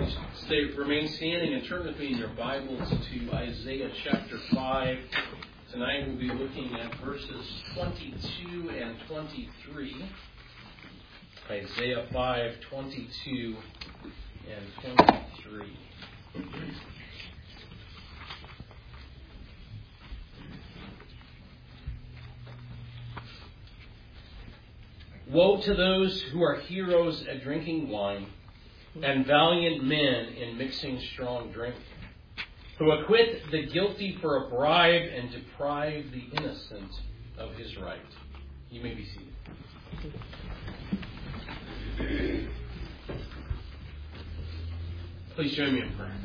Remain standing and turn with me in your Bibles to Isaiah chapter 5. Tonight we'll be looking at verses 22 and 23. Isaiah 5, 22 and 23. Woe to those who are heroes at drinking wine, and valiant men in mixing strong drink, who acquit the guilty for a bribe and deprive the innocent of his right. You may be seated. Please join me in prayer.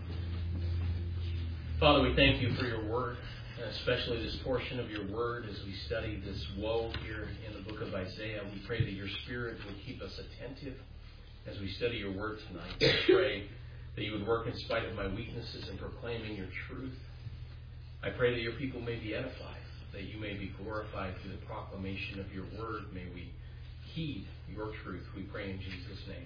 Father, we thank you for your word, and especially this portion of your word as we study this woe here in the book of Isaiah. We pray that your Spirit will keep us attentive as we study your word tonight. I pray that you would work in spite of my weaknesses in proclaiming your truth. I pray that your people may be edified, that you may be glorified through the proclamation of your word. May we heed your truth. We pray in Jesus' name.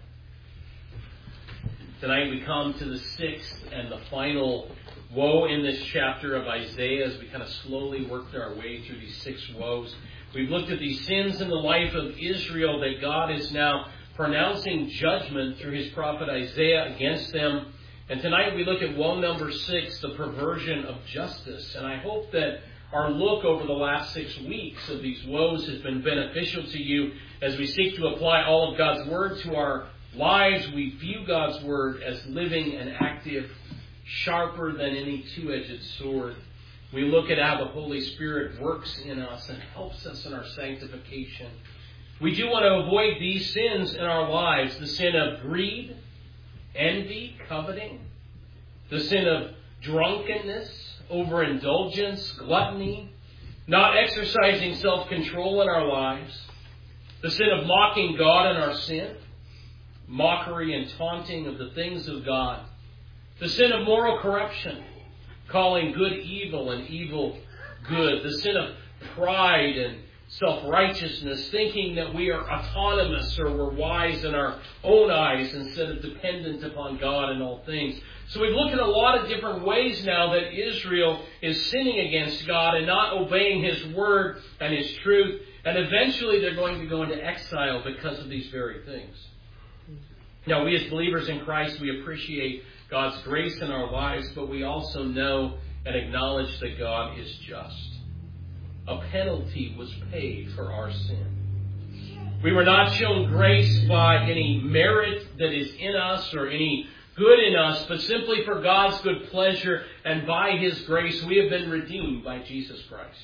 Amen. Tonight we come to the sixth and the final woe in this chapter of Isaiah as we kind of slowly worked our way through these six woes. We've looked at these sins in the life of Israel that God is now pronouncing judgment through his prophet Isaiah against them. And tonight we look at woe number 6, the perversion of justice. And I hope that our look over the last 6 weeks of these woes has been beneficial to you as we seek to apply all of God's word to our lives. We view God's word as living and active, sharper than any two-edged sword. We look at how the Holy Spirit works in us and helps us in our sanctification. We do want to avoid these sins in our lives, the sin of greed, envy, coveting, the sin of drunkenness, overindulgence, gluttony, not exercising self-control in our lives, the sin of mocking God in our sin, mockery and taunting of the things of God, the sin of moral corruption, calling good evil and evil good, the sin of pride and self-righteousness, thinking that we are autonomous or we're wise in our own eyes instead of dependent upon God in all things. So we've looked at a lot of different ways now that Israel is sinning against God and not obeying his word and his truth. And eventually they're going to go into exile because of these very things. Now, we as believers in Christ, we appreciate God's grace in our lives, but we also know and acknowledge that God is just. A penalty was paid for our sin. We were not shown grace by any merit that is in us or any good in us, but simply for God's good pleasure, and by his grace we have been redeemed by Jesus Christ.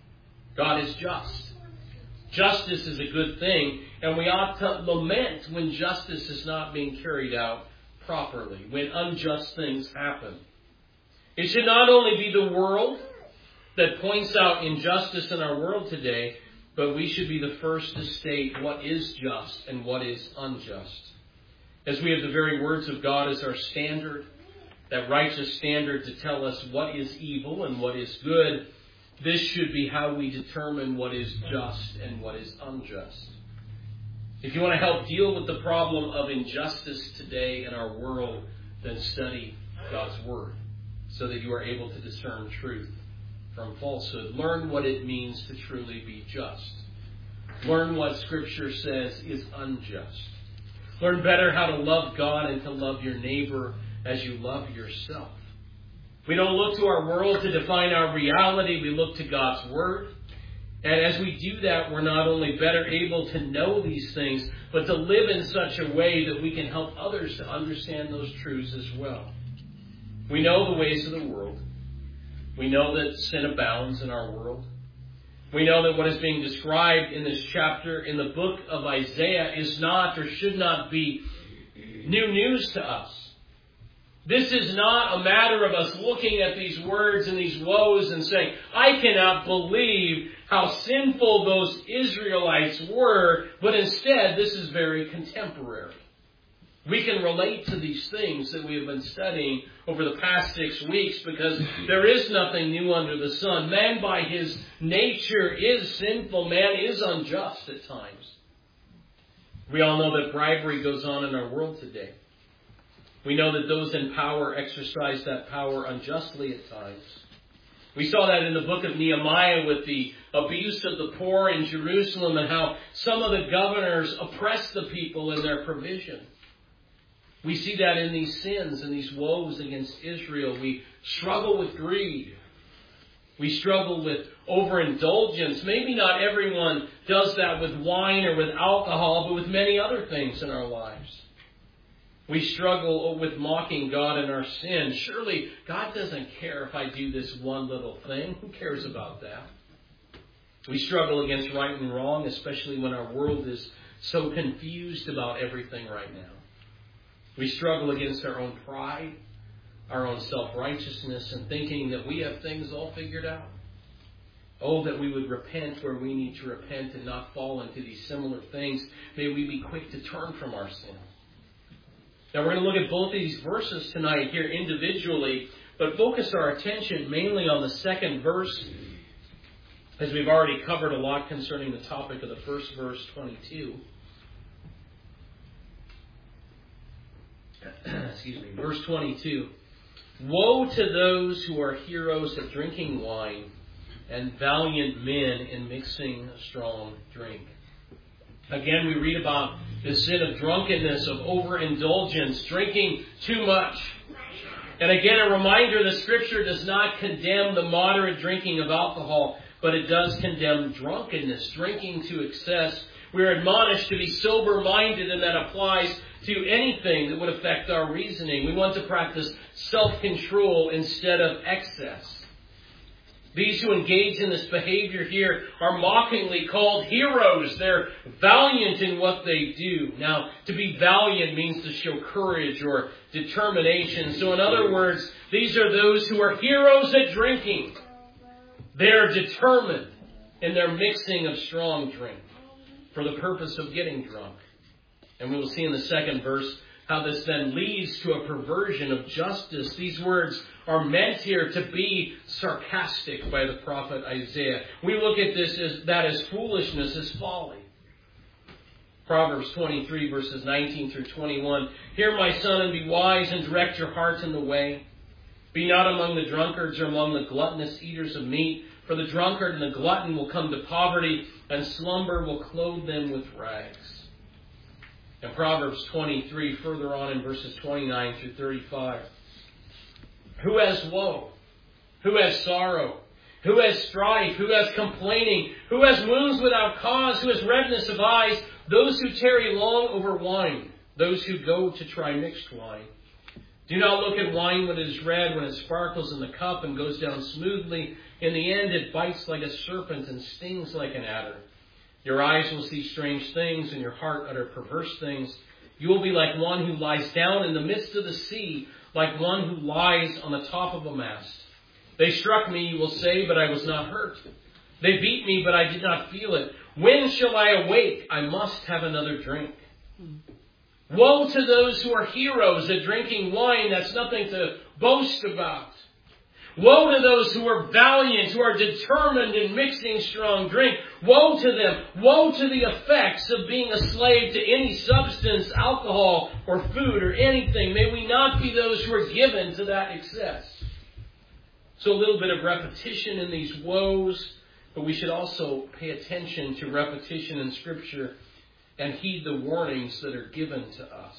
God is just. Justice is a good thing, and we ought to lament when justice is not being carried out properly, when unjust things happen. It should not only be the world that points out injustice in our world today, but we should be the first to state what is just and what is unjust. As we have the very words of God as our standard, that righteous standard to tell us what is evil and what is good, this should be how we determine what is just and what is unjust. If you want to help deal with the problem of injustice today in our world, then study God's Word so that you are able to discern truth from falsehood. Learn what it means to truly be just. Learn what Scripture says is unjust. Learn better how to love God and to love your neighbor as you love yourself. We don't look to our world to define our reality. We look to God's Word. And as we do that, we're not only better able to know these things, but to live in such a way that we can help others to understand those truths as well. We know the ways of the world. We know that sin abounds in our world. We know that what is being described in this chapter in the book of Isaiah is not or should not be new news to us. This is not a matter of us looking at these words and these woes and saying, I cannot believe how sinful those Israelites were, but instead this is very contemporary. We can relate to these things that we have been studying over the past 6 weeks because there is nothing new under the sun. Man by his nature is sinful. Man is unjust at times. We all know that bribery goes on in our world today. We know that those in power exercise that power unjustly at times. We saw that in the book of Nehemiah with the abuse of the poor in Jerusalem and how some of the governors oppress the people in their provision. We see that in these sins and these woes against Israel. We struggle with greed. We struggle with overindulgence. Maybe not everyone does that with wine or with alcohol, but with many other things in our lives. We struggle with mocking God in our sin. Surely God doesn't care if I do this one little thing. Who cares about that? We struggle against right and wrong, especially when our world is so confused about everything right now. We struggle against our own pride, our own self-righteousness, and thinking that we have things all figured out. Oh, that we would repent where we need to repent and not fall into these similar things. May we be quick to turn from our sin. Now, we're going to look at both of these verses tonight here individually, but focus our attention mainly on the second verse, as we've already covered a lot concerning the topic of the first verse, 22. Verse 22. Woe to those who are heroes at drinking wine and valiant men in mixing strong drink. Again, we read about the sin of drunkenness, of overindulgence, drinking too much. And again, a reminder, the Scripture does not condemn the moderate drinking of alcohol, but it does condemn drunkenness, drinking to excess. We are admonished to be sober-minded, and that applies to anything that would affect our reasoning. We want to practice self-control instead of excess. These who engage in this behavior here are mockingly called heroes. They're valiant in what they do. Now, to be valiant means to show courage or determination. So in other words, these are those who are heroes at drinking. They're determined in their mixing of strong drink for the purpose of getting drunk. And we will see in the second verse how this then leads to a perversion of justice. These words are meant here to be sarcastic by the prophet Isaiah. We look at this as foolishness, as folly. Proverbs 23 verses 19 through 21. Hear, my son, and be wise, and direct your heart in the way. Be not among the drunkards or among the gluttonous eaters of meat, for the drunkard and the glutton will come to poverty, and slumber will clothe them with rags. In Proverbs 23, further on in verses 29 through 35. Who has woe? Who has sorrow? Who has strife? Who has complaining? Who has wounds without cause? Who has redness of eyes? Those who tarry long over wine. Those who go to try mixed wine. Do not look at wine when it is red, when it sparkles in the cup and goes down smoothly. In the end it bites like a serpent and stings like an adder. Your eyes will see strange things, and your heart utter perverse things. You will be like one who lies down in the midst of the sea, like one who lies on the top of a mast. They struck me, you will say, but I was not hurt. They beat me, but I did not feel it. When shall I awake? I must have another drink. Woe to those who are heroes at drinking wine. That's nothing to boast about. Woe to those who are valiant, who are determined in mixing strong drink. Woe to them. Woe to the effects of being a slave to any substance, alcohol, or food, or anything. May we not be those who are given to that excess. So a little bit of repetition in these woes, but we should also pay attention to repetition in Scripture and heed the warnings that are given to us.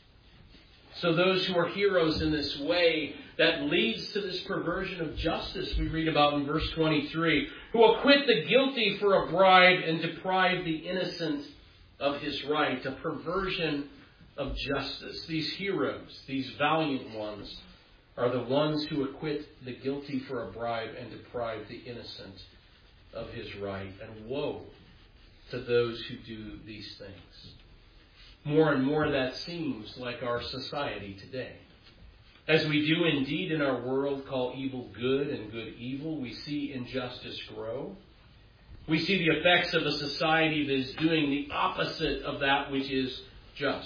So those who are heroes in this way, that leads to this perversion of justice we read about in verse 23, who acquit the guilty for a bribe and deprive the innocent of his right. A perversion of justice. These heroes, these valiant ones, are the ones who acquit the guilty for a bribe and deprive the innocent of his right. And woe to those who do these things. More and more that seems like our society today. As we do indeed in our world call evil good and good evil, we see injustice grow. We see the effects of a society that is doing the opposite of that which is just.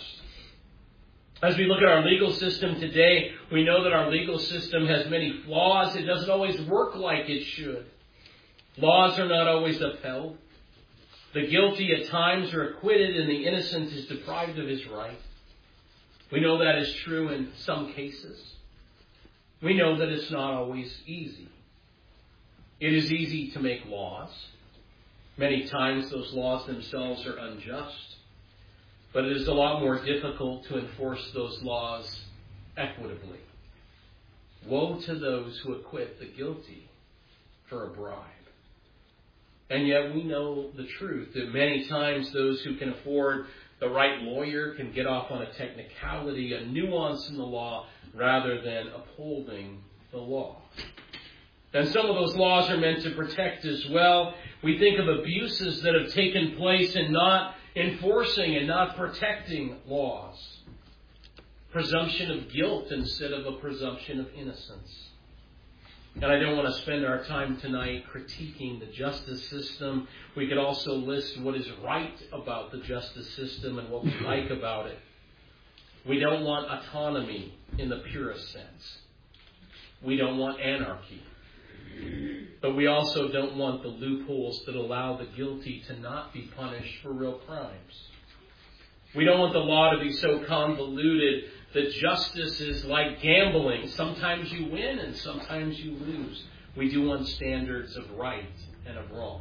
As we look at our legal system today, we know that our legal system has many flaws. It doesn't always work like it should. Laws are not always upheld. The guilty at times are acquitted and the innocent is deprived of his right. We know that is true in some cases. We know that it's not always easy. It is easy to make laws. Many times those laws themselves are unjust. But it is a lot more difficult to enforce those laws equitably. Woe to those who acquit the guilty for a bribe. And yet we know the truth that many times those who can afford the right lawyer can get off on a technicality, a nuance in the law, rather than upholding the law. And some of those laws are meant to protect as well. We think of abuses that have taken place in not enforcing and not protecting laws. Presumption of guilt instead of a presumption of innocence. And I don't want to spend our time tonight critiquing the justice system. We could also list what is right about the justice system and what we like about it. We don't want autonomy in the purest sense. We don't want anarchy. But we also don't want the loopholes that allow the guilty to not be punished for real crimes. We don't want the law to be so convoluted that justice is like gambling. Sometimes you win and sometimes you lose. We do want standards of right and of wrong.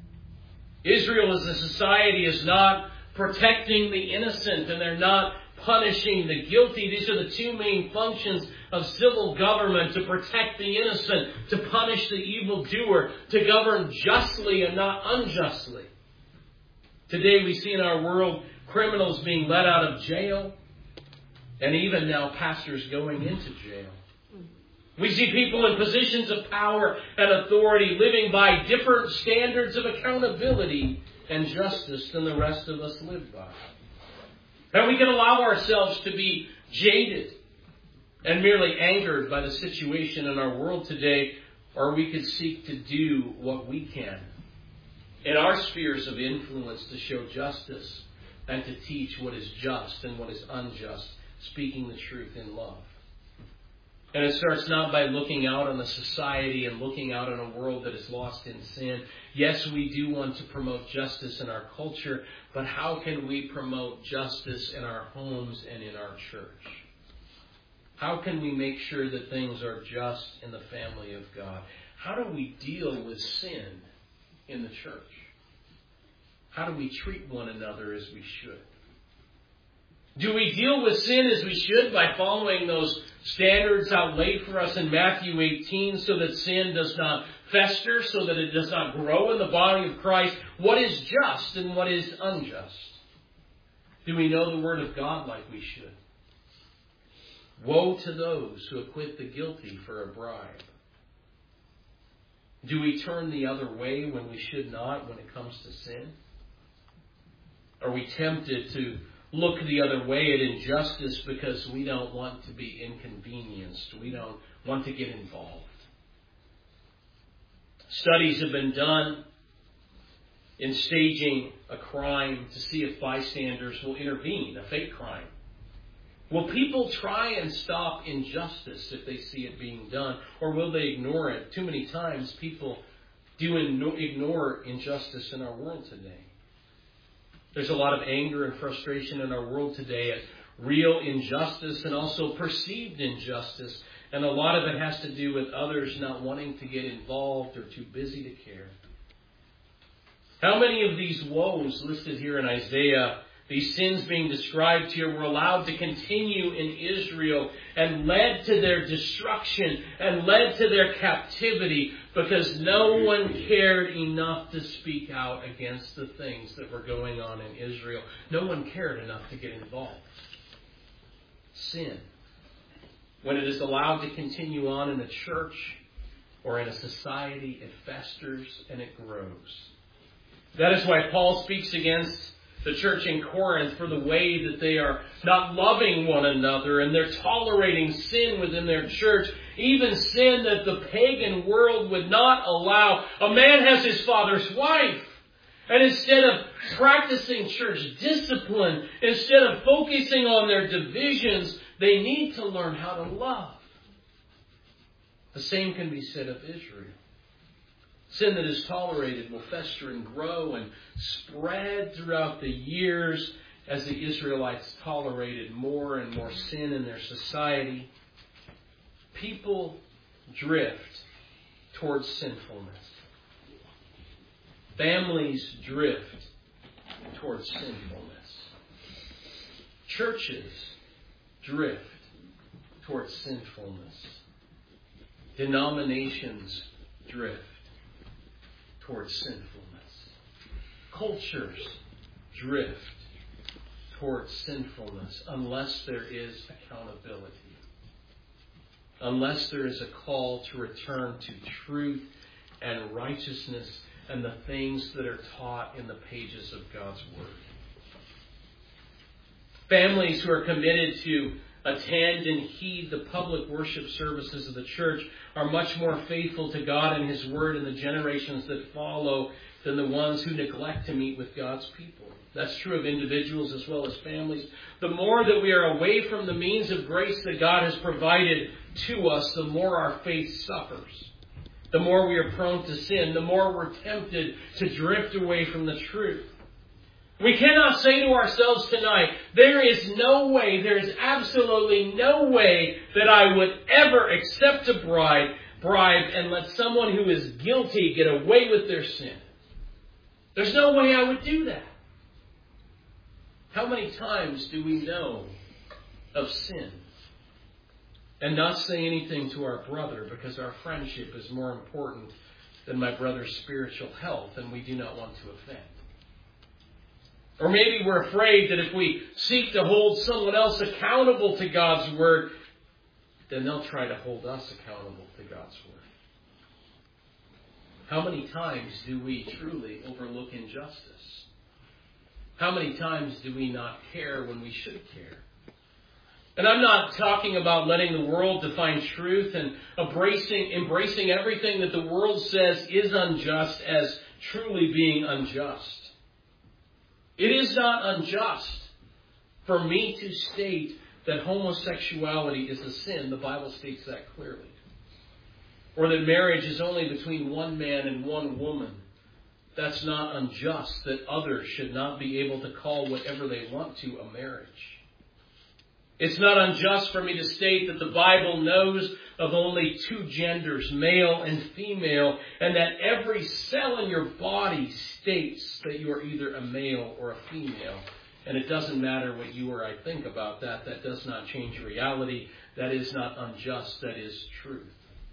Israel as a society is not protecting the innocent, and they're not punishing the guilty. These are the two main functions of civil government: to protect the innocent, to punish the evildoer, to govern justly and not unjustly. Today we see in our world criminals being let out of jail, and even now pastors going into jail. We see people in positions of power and authority living by different standards of accountability and justice than the rest of us live by. And we can allow ourselves to be jaded and merely angered by the situation in our world today, or we could seek to do what we can in our spheres of influence to show justice and to teach what is just and what is unjust, speaking the truth in love. And it starts not by looking out on a society and looking out on a world that is lost in sin. Yes, we do want to promote justice in our culture, but how can we promote justice in our homes and in our church? How can we make sure that things are just in the family of God? How do we deal with sin in the church? How do we treat one another as we should? Do we deal with sin as we should by following those standards outlaid for us in Matthew 18 so that sin does not fester, so that it does not grow in the body of Christ? What is just and what is unjust? Do we know the Word of God like we should? Woe to those who acquit the guilty for a bribe. Do we turn the other way when we should not when it comes to sin? Are we tempted to look the other way at injustice because we don't want to be inconvenienced? We don't want to get involved. Studies have been done in staging a crime to see if bystanders will intervene, a fake crime. Will people try and stop injustice if they see it being done, or will they ignore it? Too many times people do ignore injustice in our world today. There's a lot of anger and frustration in our world today at real injustice and also perceived injustice. And a lot of it has to do with others not wanting to get involved or too busy to care. How many of these woes listed here in Isaiah, these sins being described here, were allowed to continue in Israel and led to their destruction and led to their captivity because no one cared enough to speak out against the things that were going on in Israel. No one cared enough to get involved. Sin, when it is allowed to continue on in a church or in a society, it festers and it grows. That is why Paul speaks against the church in Corinth for the way that they are not loving one another and they're tolerating sin within their church, even sin that the pagan world would not allow. A man has his father's wife, and instead of practicing church discipline, instead of focusing on their divisions, they need to learn how to love. The same can be said of Israel. Sin that is tolerated will fester and grow and spread throughout the years as the Israelites tolerated more and more sin in their society, people drift towards sinfulness. Families drift towards sinfulness. Churches drift towards sinfulness. Denominations drift towards sinfulness. Cultures drift towards sinfulness unless there is accountability. Unless there is a call to return to truth and righteousness and the things that are taught in the pages of God's Word. Families who are committed to attend and heed the public worship services of the church are much more faithful to God and His Word in the generations that follow than the ones who neglect to meet with God's people. That's true of individuals as well as families. The more that we are away from the means of grace that God has provided to us, the more our faith suffers. The more we are prone to sin, the more we're tempted to drift away from the truth. We cannot say to ourselves tonight, there is absolutely no way that I would ever accept a bribe and let someone who is guilty get away with their sin. There's no way I would do that. How many times do we know of sin and not say anything to our brother because our friendship is more important than my brother's spiritual health and we do not want to offend? Or maybe we're afraid that if we seek to hold someone else accountable to God's Word, then they'll try to hold us accountable to God's Word. How many times do we truly overlook injustice? How many times do we not care when we should care? And I'm not talking about letting the world define truth and embracing everything that the world says is unjust as truly being unjust. It is not unjust for me to state that homosexuality is a sin. The Bible states that clearly. Or that marriage is only between one man and one woman. That's not unjust, that others should not be able to call whatever they want to a marriage. It's not unjust for me to state that the Bible knows of only two genders, male and female, and that every cell in your body states that you are either a male or a female. And it doesn't matter what you or I think about that. That does not change reality. That is not unjust. That is truth.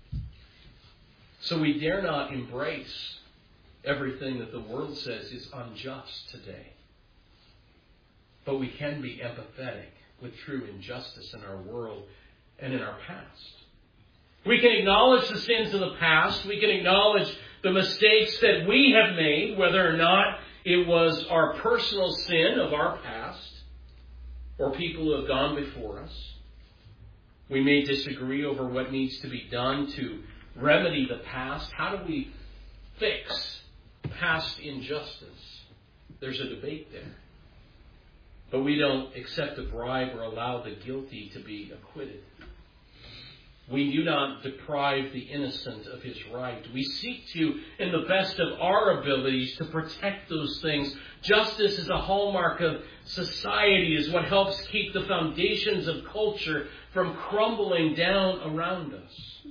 So we dare not embrace everything that the world says is unjust today. But we can be empathetic with true injustice in our world and in our past. We can acknowledge the sins of the past. We can acknowledge the mistakes that we have made, whether or not it was our personal sin of our past or people who have gone before us. We may disagree over what needs to be done to remedy the past. How do we fix past injustice? There's a debate there. But we don't accept a bribe or allow the guilty to be acquitted. We do not deprive the innocent of his right. We seek to, in the best of our abilities, to protect those things. Justice is a hallmark of society, is what helps keep the foundations of culture from crumbling down around us.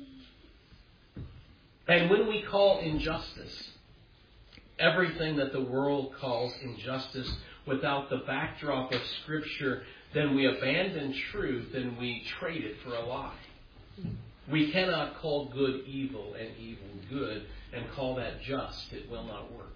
And when we call injustice everything that the world calls injustice without the backdrop of Scripture, then we abandon truth and we trade it for a lie. We cannot call good evil and evil good and call that just. It will not work.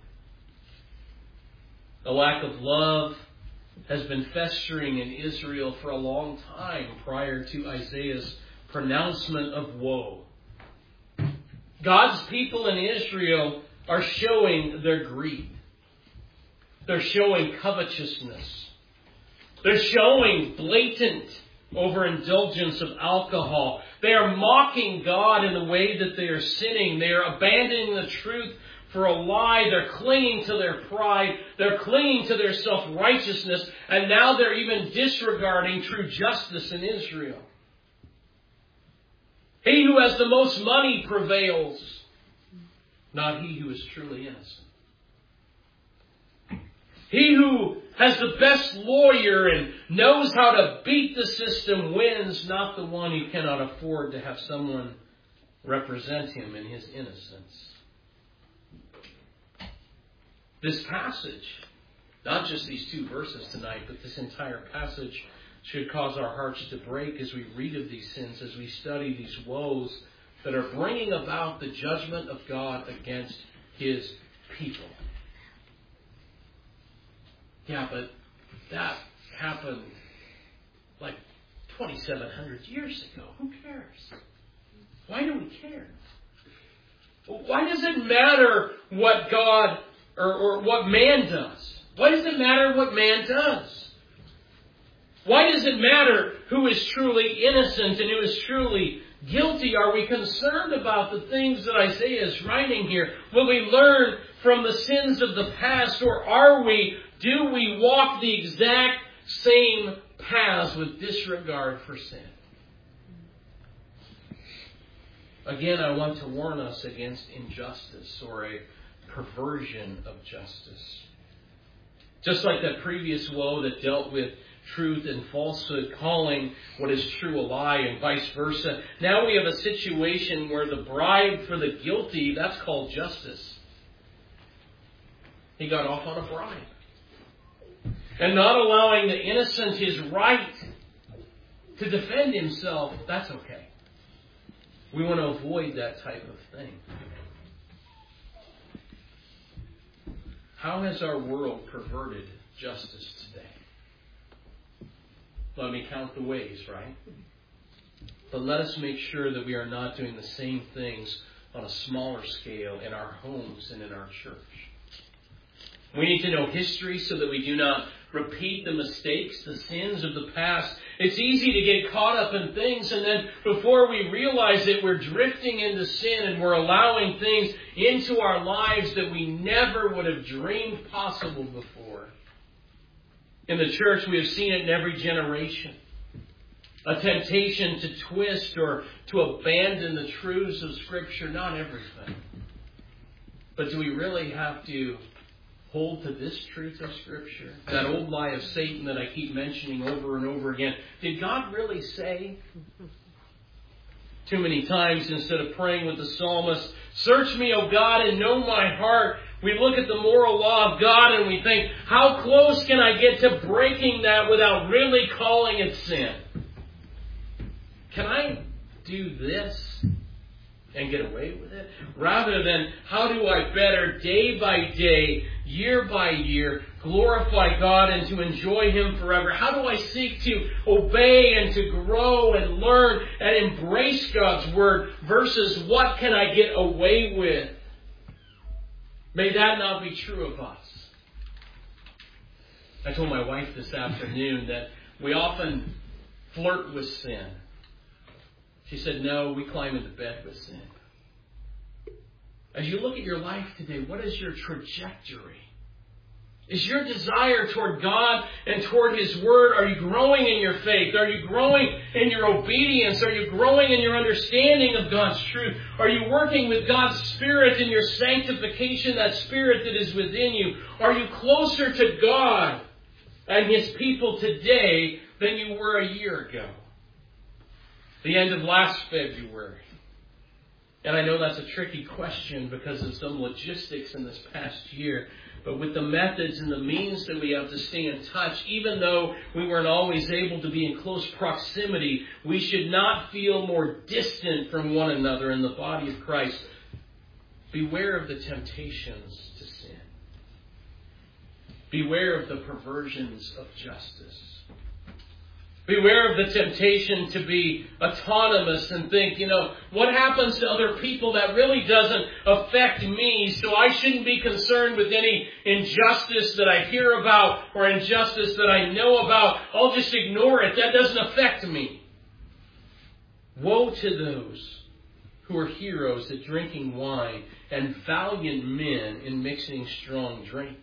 The lack of love has been festering in Israel for a long time prior to Isaiah's pronouncement of woe. God's people in Israel are showing their greed. They're showing covetousness. They're showing blatant overindulgence of alcohol. They are mocking God in the way that they are sinning. They are abandoning the truth for a lie. They're clinging to their pride. They're clinging to their self-righteousness. And now they're even disregarding true justice in Israel. He who has the most money prevails, not he who is truly innocent. He who has the best lawyer and knows how to beat the system wins, not the one who cannot afford to have someone represent him in his innocence. This passage, not just these 2 verses tonight, but this entire passage should cause our hearts to break as we read of these sins, as we study these woes that are bringing about the judgment of God against His people. Yeah, but that happened like 2,700 years ago. Who cares? Why do we care? Why does it matter what God or what man does? Why does it matter what man does? Why does it matter who is truly innocent and who is truly guilty? Are we concerned about the things that Isaiah is writing here? Will we learn from the sins of the past, or do we walk the exact same paths with disregard for sin? Again, I want to warn us against injustice or a perversion of justice. Just like that previous woe that dealt with truth and falsehood, calling what is true a lie and vice versa. Now we have a situation where the bribe for the guilty, that's called justice. He got off on a bribe. And not allowing the innocent his right to defend himself, that's okay. We want to avoid that type of thing. How has our world perverted justice today? Let me count the ways, right? But let us make sure that we are not doing the same things on a smaller scale in our homes and in our church. We need to know history so that we do not repeat the mistakes, the sins of the past. It's easy to get caught up in things, and then before we realize it, we're drifting into sin and we're allowing things into our lives that we never would have dreamed possible before. In the church, we have seen it in every generation. A temptation to twist or to abandon the truths of Scripture, not everything. But do we really have to hold to this truth of Scripture? That old lie of Satan that I keep mentioning over and over again. Did God really say? Too many times, instead of praying with the psalmist, "Search me, O God, and know my heart," we look at the moral law of God and we think, how close can I get to breaking that without really calling it sin? Can I do this and get away with it? Rather than, how do I better, day by day, year by year, glorify God and to enjoy Him forever? How do I seek to obey and to grow and learn and embrace God's Word versus what can I get away with? May that not be true of us. I told my wife this afternoon that we often flirt with sin. She said, no, we climb into bed with sin. As you look at your life today, what is your trajectory? Is your desire toward God and toward His Word? Are you growing in your faith? Are you growing in your obedience? Are you growing in your understanding of God's truth? Are you working with God's Spirit in your sanctification, that Spirit that is within you? Are you closer to God and His people today than you were a year ago? The end of last February. And I know that's a tricky question because of some logistics in this past year. But with the methods and the means that we have to stay in touch, even though we weren't always able to be in close proximity, we should not feel more distant from one another in the body of Christ. Beware of the temptations to sin. Beware of the perversions of justice. Beware of the temptation to be autonomous and think, what happens to other people that really doesn't affect me, so I shouldn't be concerned with any injustice that I hear about or injustice that I know about. I'll just ignore it. That doesn't affect me. Woe to those who are heroes at drinking wine and valiant men in mixing strong drink.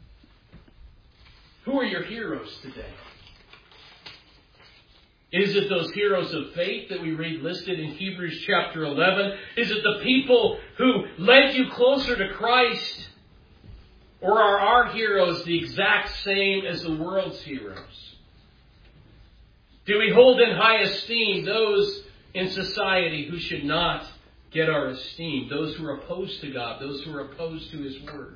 Who are your heroes today? Is it those heroes of faith that we read listed in Hebrews chapter 11? Is it the people who led you closer to Christ? Or are our heroes the exact same as the world's heroes? Do we hold in high esteem those in society who should not get our esteem? Those who are opposed to God, those who are opposed to His Word.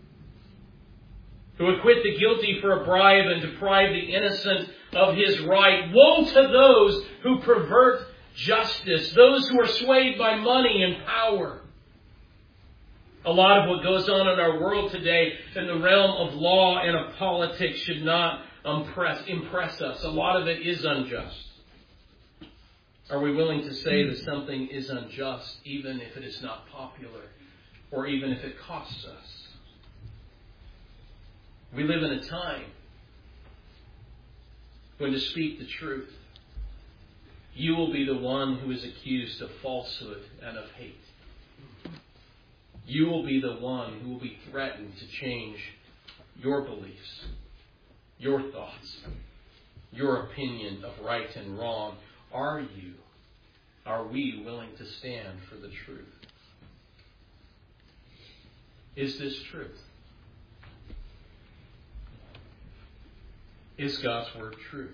Who acquit the guilty for a bribe and deprive the innocent of his right. Woe to those who pervert justice, those who are swayed by money and power. A lot of what goes on in our world today in the realm of law and of politics should not impress us. A lot of it is unjust. Are we willing to say that something is unjust even if it is not popular or even if it costs us? We live in a time when, to speak the truth, you will be the one who is accused of falsehood and of hate. You will be the one who will be threatened to change your beliefs, your thoughts, your opinion of right and wrong. Are we willing to stand for the truth? Is this truth? Is God's Word truth?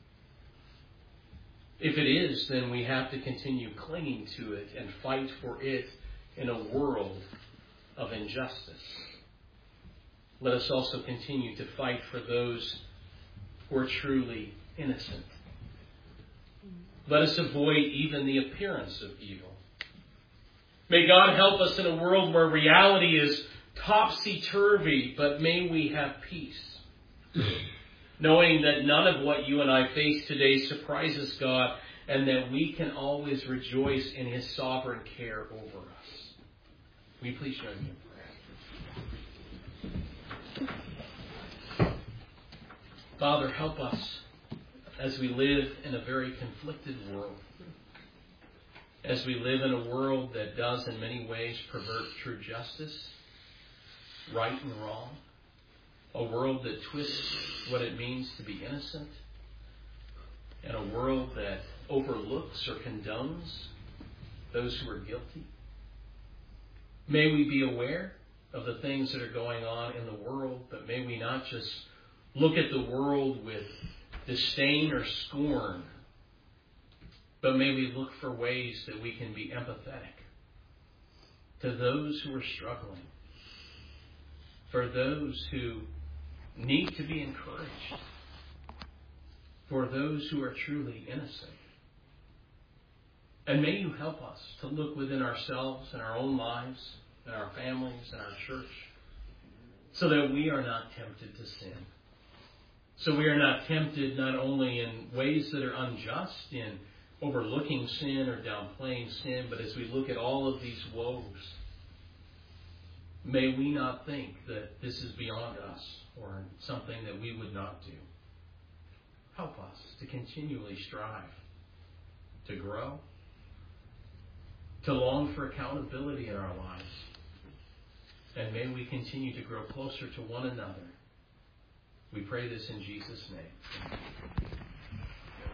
If it is, then we have to continue clinging to it and fight for it in a world of injustice. Let us also continue to fight for those who are truly innocent. Let us avoid even the appearance of evil. May God help us in a world where reality is topsy-turvy, but may we have peace. Knowing that none of what you and I face today surprises God, and that we can always rejoice in His sovereign care over us. Will you please join me in prayer? Father, help us as we live in a very conflicted world. As we live in a world that does in many ways pervert true justice, right and wrong. A world that twists what it means to be innocent. And a world that overlooks or condones those who are guilty. May we be aware of the things that are going on in the world, but may we not just look at the world with disdain or scorn, but may we look for ways that we can be empathetic to those who are struggling, for those who need to be encouraged, for those who are truly innocent. And may you help us to look within ourselves and our own lives and our families and our church so that we are not tempted to sin. So we are not tempted not only in ways that are unjust, in overlooking sin or downplaying sin, but as we look at all of these woes, may we not think that this is beyond us or something that we would not do. Help us to continually strive to grow, to long for accountability in our lives. And may we continue to grow closer to one another. We pray this in Jesus' name.